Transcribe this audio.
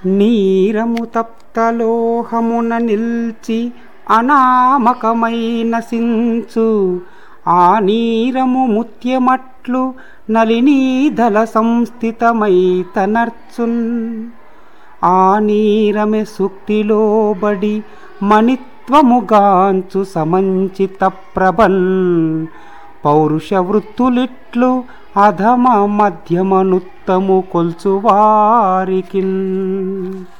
నీరము తప్తలోహమున నిల్చి అనామకమైన సించు ఆ నీరము ముత్యమట్లు నలినీదల సంస్థితమై తనర్చున్ ఆ నీరమె సుక్తిలోబడి మణిత్వముగాంచు సమంచిత ప్రభన్ పౌరుష వృత్తులిట్లు అధమ మధ్యమనుత్తము కొల్చువారికిన్.